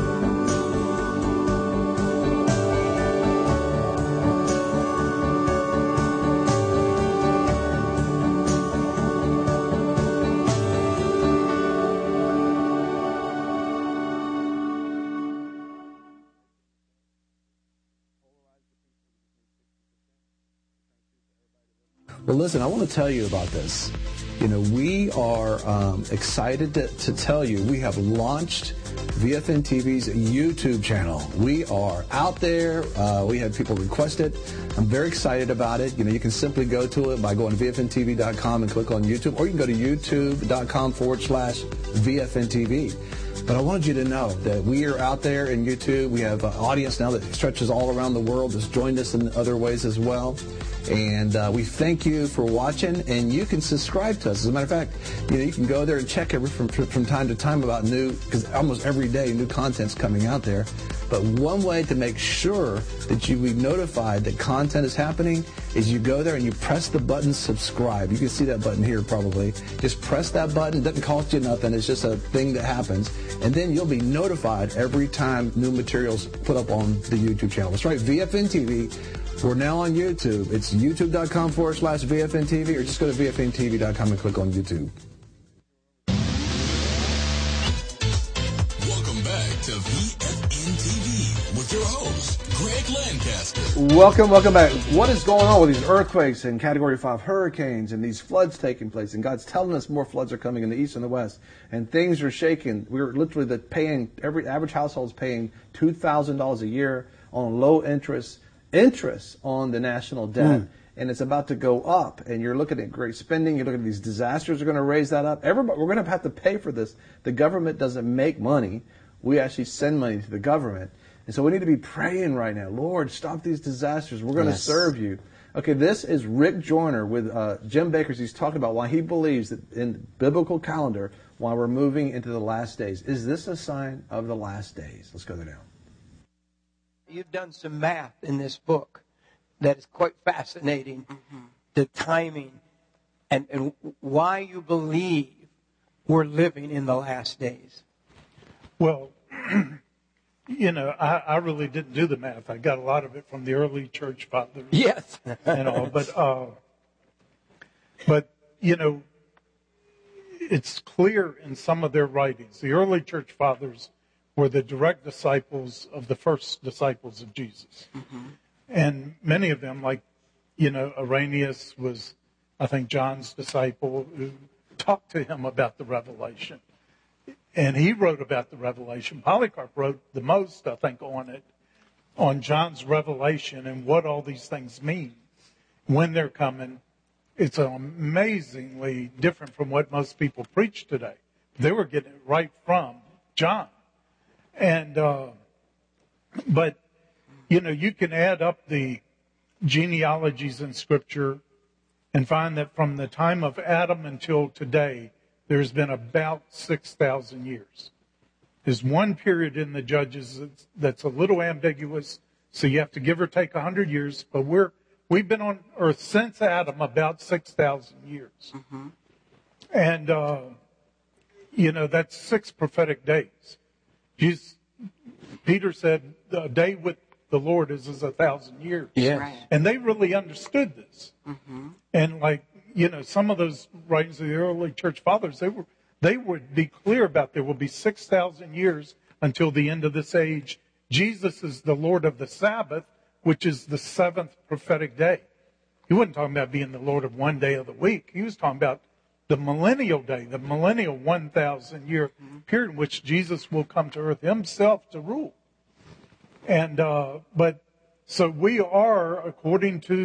Well, listen, I want to tell you about this. We are excited to tell you we have launched VFN TV's YouTube channel. We are out there. We had people request it. I'm very excited about it. You can simply go to it by going to VFNTV.com and click on YouTube, or you can go to youtube.com/VFNTV. But I wanted you to know that we are out there in YouTube. We have an audience now that stretches all around the world, has joined us in other ways as well. And we thank you for watching, and you can subscribe to us. As a matter of fact, you can go there and check from time to time about because almost every day new content's coming out there. But one way to make sure that you be notified that content is happening is you go there and you press the button subscribe. You can see that button here probably. Just press that button. It doesn't cost you nothing. It's just a thing that happens. And then you'll be notified every time new materials put up on the YouTube channel. That's right, VFN TV. We're now on YouTube. It's youtube.com/VFNTV, or just go to VFNTV.com and click on YouTube. Welcome back to VFN TV with your host, Greg Lancaster. Welcome back. What is going on with these earthquakes and Category 5 hurricanes and these floods taking place? And God's telling us more floods are coming in the east and the west. And things are shaking. We're literally every average household is paying $2,000 a year on low interest on the national debt, and it's about to go up. And you're looking at great spending. You're looking at these disasters are going to raise that up. Everybody, we're going to have to pay for this. The government doesn't make money. We actually send money to the government. And so we need to be praying right now. Lord, stop these disasters. We're going to serve you. Okay, this is Rick Joyner with Jim Bakers. He's talking about why he believes that in the biblical calendar, why we're moving into the last days. Is this a sign of the last days? Let's go there now. You've done some math in this book that is quite fascinating. The timing and why you believe we're living in the last days. Well, I really didn't do the math. I got a lot of it from the early church fathers. Yes. But it's clear in some of their writings. The early church fathers were the direct disciples of the first disciples of Jesus. And many of them, like, Irenaeus was, I think, John's disciple who talked to him about the revelation. And he wrote about the revelation. Polycarp wrote the most, I think, on John's revelation and what all these things mean when they're coming. It's amazingly different from what most people preach today. They were getting it right from John. And, but, you can add up the genealogies in Scripture and find that from the time of Adam until today, there's been about 6,000 years. There's one period in the Judges that's a little ambiguous, so you have to give or take 100 years, but we've been on earth since Adam about 6,000 years. And, that's 6 prophetic days. Peter said, a day with the Lord is 1,000 years. Yes. Right. And they really understood this. And some of those writings of the early church fathers, they would be clear about there will be 6,000 years until the end of this age. Jesus is the Lord of the Sabbath, which is the 7th prophetic day. he wasn't talking about being the Lord of one day of the week. He was talking about the millennial day, the millennial 1,000-year period in which Jesus will come to earth himself to rule. And but so we are, according to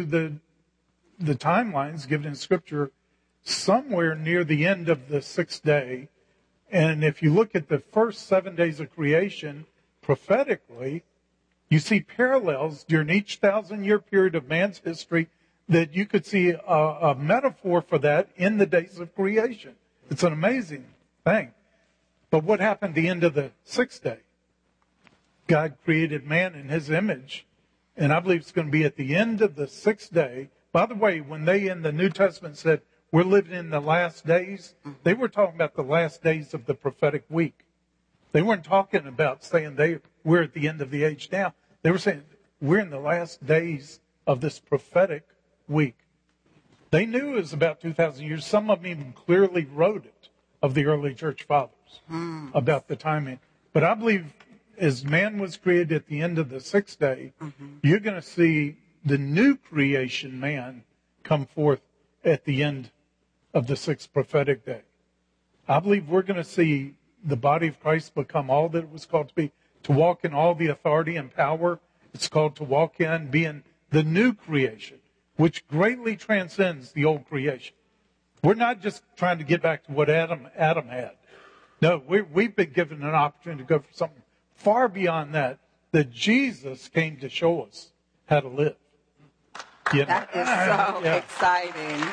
the timelines given in Scripture, somewhere near the end of the sixth day. And if you look at the first 7 days of creation prophetically, you see parallels during each 1,000-year period of man's history that you could see a metaphor for that in the days of creation. It's an amazing thing. But what happened at the end of the sixth day? God created man in his image, and I believe it's going to be at the end of the sixth day. By the way, when they in the New Testament said, we're living in the last days, they were talking about the last days of the prophetic week. They weren't talking about saying we're at the end of the age now. They were saying we're in the last days of this prophetic week. They knew it was about 2,000 years. Some of them even clearly wrote it, of the early church fathers, about the timing. But I believe as man was created at the end of the sixth day, you're going to see the new creation man come forth at the end of the sixth prophetic day. I believe we're going to see the body of Christ become all that it was called to be, to walk in all the authority and power it's called to walk in, being the new creation, which greatly transcends the old creation. We're not just trying to get back to what Adam had. No, we've been given an opportunity to go for something far beyond that Jesus came to show us how to live. You know? That is so exciting.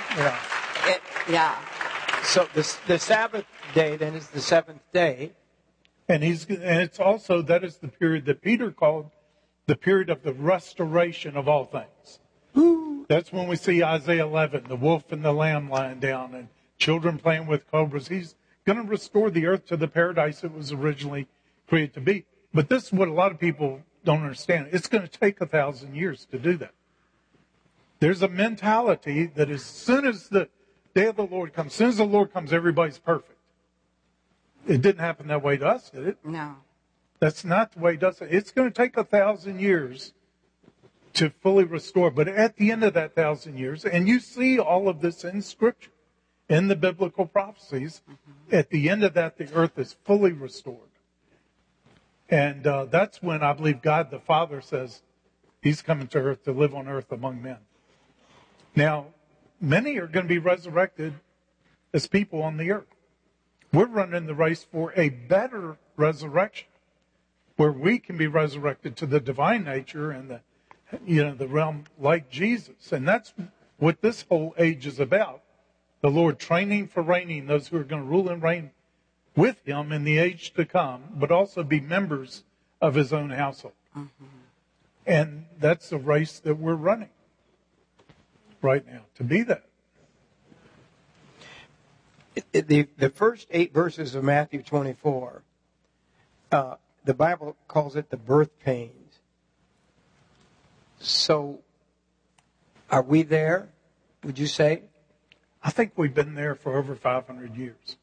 Yeah. So the Sabbath day then is the seventh day. And it's also, that is the period that Peter called the period of the restoration of all things. That's when we see Isaiah 11, the wolf and the lamb lying down and children playing with cobras. He's going to restore the earth to the paradise it was originally created to be. But this is what a lot of people don't understand. It's going to take 1,000 years to do that. There's a mentality that as soon as the day of the Lord comes, as soon as the Lord comes, everybody's perfect. It didn't happen that way to us, did it? No. That's not the way it does it. It's going to take 1,000 years to fully restore. But at the end of that 1,000 years, and you see all of this in Scripture, in the biblical prophecies, at the end of that, the earth is fully restored. And that's when I believe God the Father says he's coming to earth to live on earth among men. Now, many are going to be resurrected as people on the earth. We're running the race for a better resurrection, where we can be resurrected to the divine nature and the realm like Jesus. And that's what this whole age is about. The Lord training for reigning, those who are going to rule and reign with him in the age to come, but also be members of his own household. And that's the race that we're running right now, to be that. The first 8 verses of Matthew 24, the Bible calls it the birth pains. So, are we there, would you say? I think we've been there for over 500 years.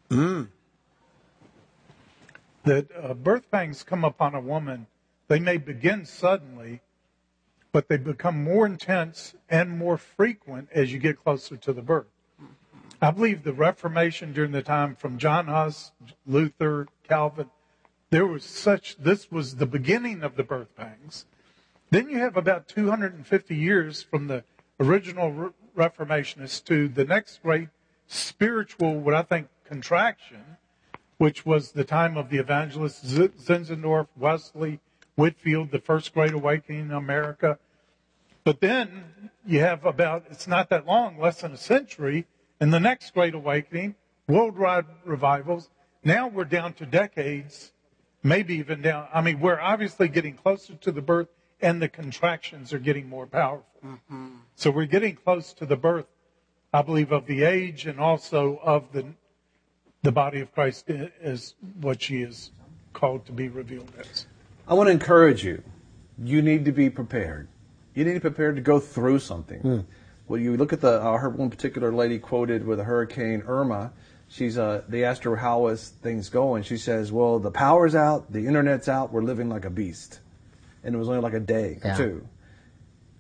That birth pangs come upon a woman. They may begin suddenly, but they become more intense and more frequent as you get closer to the birth. I believe the Reformation during the time from John Huss, Luther, Calvin, this was the beginning of the birth pangs. Then you have about 250 years from the original Reformationists to the next great spiritual, what I think, contraction, which was the time of the evangelists Zinzendorf, Wesley, Whitefield, the first Great Awakening in America. But then you have it's not that long, less than a century, and the next Great Awakening, worldwide revivals. Now we're down to decades, maybe even down. I mean, we're obviously getting closer to the birth, and the contractions are getting more powerful. So we're getting close to the birth, I believe, of the age and also of the body of Christ is what she is called to be revealed as. I want to encourage you. You need to be prepared. You need to be prepared to go through something. Well, you look at I heard one particular lady quoted with a Hurricane Irma. They asked her how was things going. She says, well, the power's out, the internet's out, we're living like a beast. And it was only like a day or two.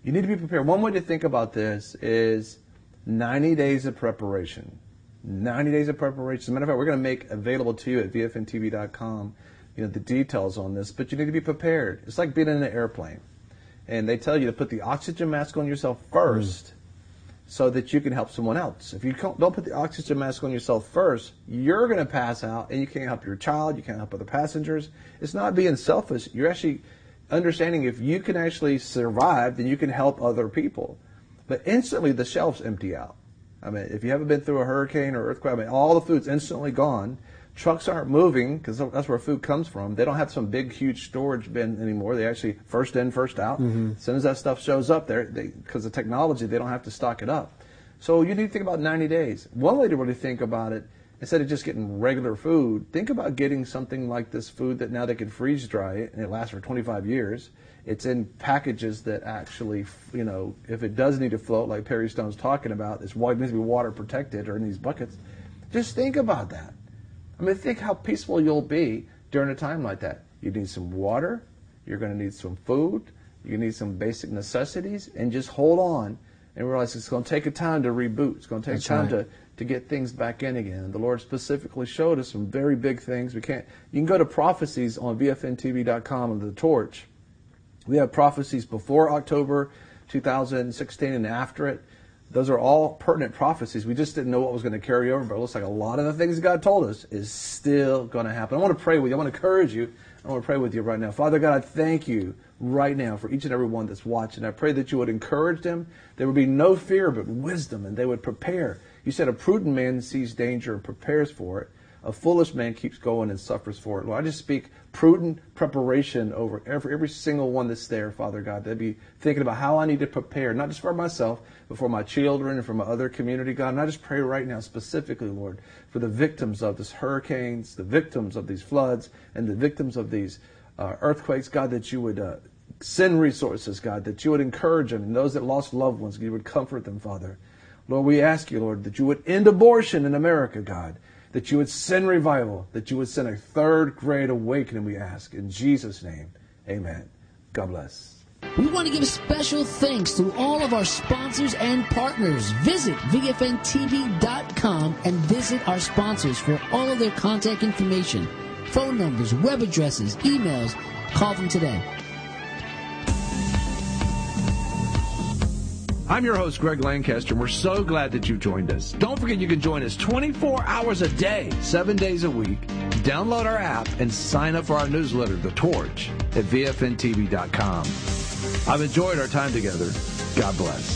You need to be prepared. One way to think about this is 90 days of preparation. 90 days of preparation. As a matter of fact, we're going to make available to you at vfntv.com, the details on this, but you need to be prepared. It's like being in an airplane. And they tell you to put the oxygen mask on yourself first so that you can help someone else. If you don't put the oxygen mask on yourself first, you're going to pass out and you can't help your child, you can't help other passengers. It's not being selfish. You're actually understanding if you can actually survive, then you can help other people. But instantly the shelves empty out. I mean, if you haven't been through a hurricane or earthquake, all the food's instantly gone. Trucks aren't moving because that's where food comes from. They don't have some big, huge storage bin anymore. They actually first in, first out. As soon as that stuff shows up there, because of technology, they don't have to stock it up. So you need to think about 90 days. One way to really think about it, instead of just getting regular food, think about getting something like this food that now they can freeze dry it, and it lasts for 25 years. It's in packages that actually, if it does need to float, like Perry Stone's talking about, it needs to be water protected or in these buckets. Just think about that. I mean, think how peaceful you'll be during a time like that. You need some water, you're going to need some food, you need some basic necessities, and just hold on and realize it's going to take a time to reboot. It's going to take time to get things back in again. And the Lord specifically showed us some very big things. You can go to prophecies on vfntv.com under the torch. We have prophecies before October 2016 and after it. Those are all pertinent prophecies. We just didn't know what was going to carry over, but it looks like a lot of the things God told us is still going to happen. I want to pray with you. I want to encourage you. I want to pray with you right now. Father God, I thank you right now for each and every one that's watching. I pray that you would encourage them. There would be no fear but wisdom, and they would prepare. You said a prudent man sees danger and prepares for it. A foolish man keeps going and suffers for it. Lord, I just speak prudent preparation over every single one that's there, Father God. They'd be thinking about how I need to prepare, not just for myself, but for my children and for my other community, God. And I just pray right now specifically, Lord, for the victims of these hurricanes, the victims of these floods, and the victims of these earthquakes, God, that you would send resources, God, that you would encourage them, and those that lost loved ones, you would comfort them, Father. Lord, we ask you, Lord, that you would end abortion in America, God, that you would send revival, that you would send a third great awakening, we ask. In Jesus' name, amen. God bless. We want to give special thanks to all of our sponsors and partners. Visit VFNTV.com and visit our sponsors for all of their contact information, phone numbers, web addresses, emails. Call them today. I'm your host, Greg Lancaster, and we're so glad that you joined us. Don't forget you can join us 24 hours a day, 7 days a week. Download our app and sign up for our newsletter, The Torch, at VFNTV.com. I've enjoyed our time together. God bless.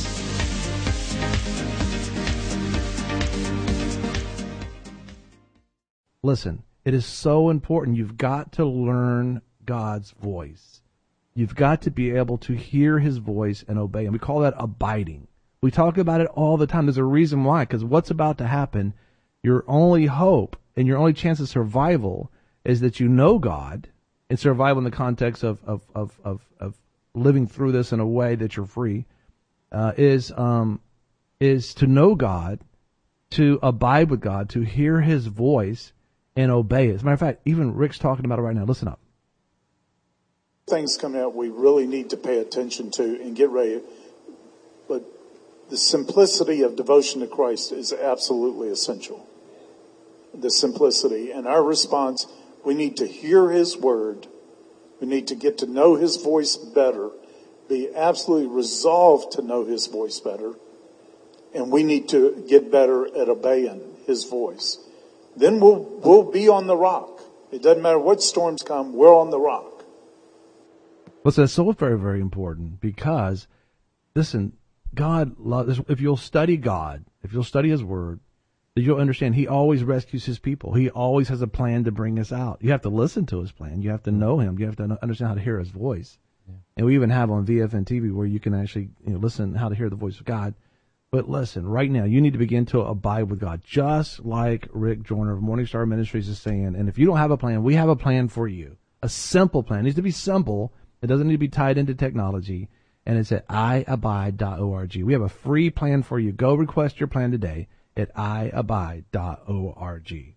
Listen, it is so important. You've got to learn God's voice. You've got to be able to hear his voice and obey him. We call that abiding. We talk about it all the time. There's a reason why, because what's about to happen, your only hope and your only chance of survival is that you know God, and survival in the context of living through this in a way that you're free, is to know God, to abide with God, to hear his voice and obey it. As a matter of fact, even Rick's talking about it right now. Listen up. Things coming out we really need to pay attention to and get ready. But the simplicity of devotion to Christ is absolutely essential. The simplicity. And our response, we need to hear his word. We need to get to know his voice better. Be absolutely resolved to know his voice better. And we need to get better at obeying his voice. Then we'll be on the rock. It doesn't matter what storms come, we're on the rock. Listen, that's so very, very important because, listen, God loves, if you'll study God, if you'll study his word, you'll understand he always rescues his people. He always has a plan to bring us out. You have to listen to his plan. You have to know him. You have to understand how to hear his voice. Yeah. And we even have on VFN TV where you can actually listen how to hear the voice of God. But listen, right now, you need to begin to abide with God, just like Rick Joyner of Morning Star Ministries is saying. And if you don't have a plan, we have a plan for you. A simple plan. It needs to be simple. It doesn't need to be tied into technology. And it's at iabide.org. We have a free plan for you. Go request your plan today at iabide.org.